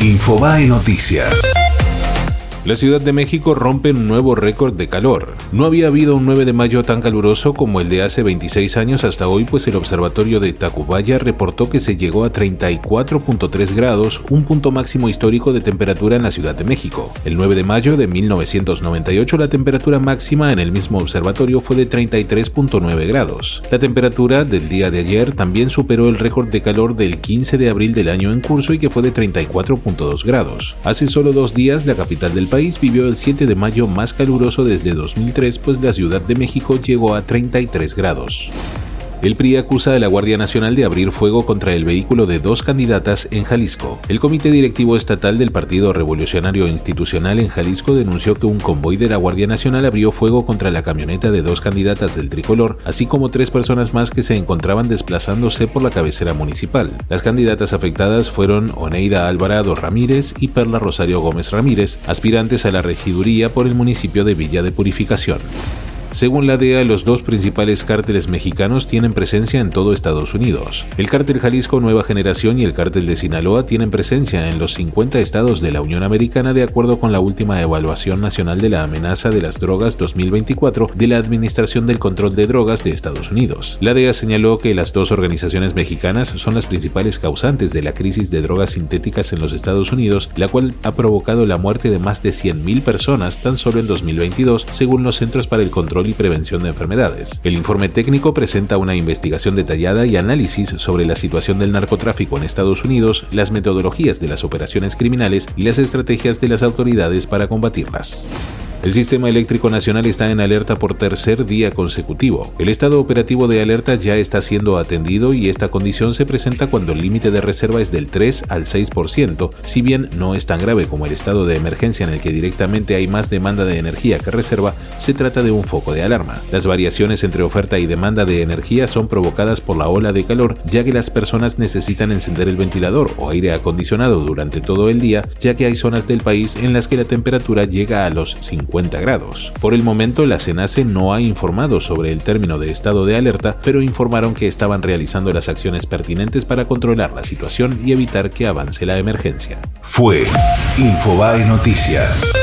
Infobae Noticias. La Ciudad de México rompe un nuevo récord de calor. No había habido un 9 de mayo tan caluroso como el de hace 26 años hasta hoy, pues el observatorio de Tacubaya reportó que se llegó a 34.3 grados, un punto máximo histórico de temperatura en la Ciudad de México. El 9 de mayo de 1998 la temperatura máxima en el mismo observatorio fue de 33.9 grados. La temperatura del día de ayer también superó el récord de calor del 15 de abril del año en curso y que fue de 34.2 grados. Hace solo 2 días la capital del país vivió el 7 de mayo más caluroso desde 2003, pues la Ciudad de México llegó a 33 grados. El PRI acusa a la Guardia Nacional de abrir fuego contra el vehículo de 2 candidatas en Jalisco. El Comité Directivo Estatal del Partido Revolucionario Institucional en Jalisco denunció que un convoy de la Guardia Nacional abrió fuego contra la camioneta de 2 candidatas del tricolor, así como 3 personas más que se encontraban desplazándose por la cabecera municipal. Las candidatas afectadas fueron Oneida Alvarado Ramírez y Perla Rosario Gómez Ramírez, aspirantes a la regiduría por el municipio de Villa de Purificación. Según la DEA, los 2 principales cárteles mexicanos tienen presencia en todo Estados Unidos. El cártel Jalisco Nueva Generación y el cártel de Sinaloa tienen presencia en los 50 estados de la Unión Americana, de acuerdo con la última evaluación nacional de la amenaza de las drogas 2024 de la Administración del Control de Drogas de Estados Unidos. La DEA señaló que las 2 organizaciones mexicanas son las principales causantes de la crisis de drogas sintéticas en los Estados Unidos, la cual ha provocado la muerte de más de 100,000 personas tan solo en 2022, según los Centros para el Control y Prevención de Enfermedades. El informe técnico presenta una investigación detallada y análisis sobre la situación del narcotráfico en Estados Unidos, las metodologías de las operaciones criminales y las estrategias de las autoridades para combatirlas. El Sistema Eléctrico Nacional está en alerta por tercer día consecutivo. El estado operativo de alerta ya está siendo atendido y esta condición se presenta cuando el límite de reserva es del 3 al 6%, si bien no es tan grave como el estado de emergencia en el que directamente hay más demanda de energía que reserva, se trata de un foco de alarma. Las variaciones entre oferta y demanda de energía son provocadas por la ola de calor, ya que las personas necesitan encender el ventilador o aire acondicionado durante todo el día, ya que hay zonas del país en las que la temperatura llega a los 50 grados. Por el momento, la CENACE no ha informado sobre el término de estado de alerta, pero informaron que estaban realizando las acciones pertinentes para controlar la situación y evitar que avance la emergencia. Fue Infobae Noticias.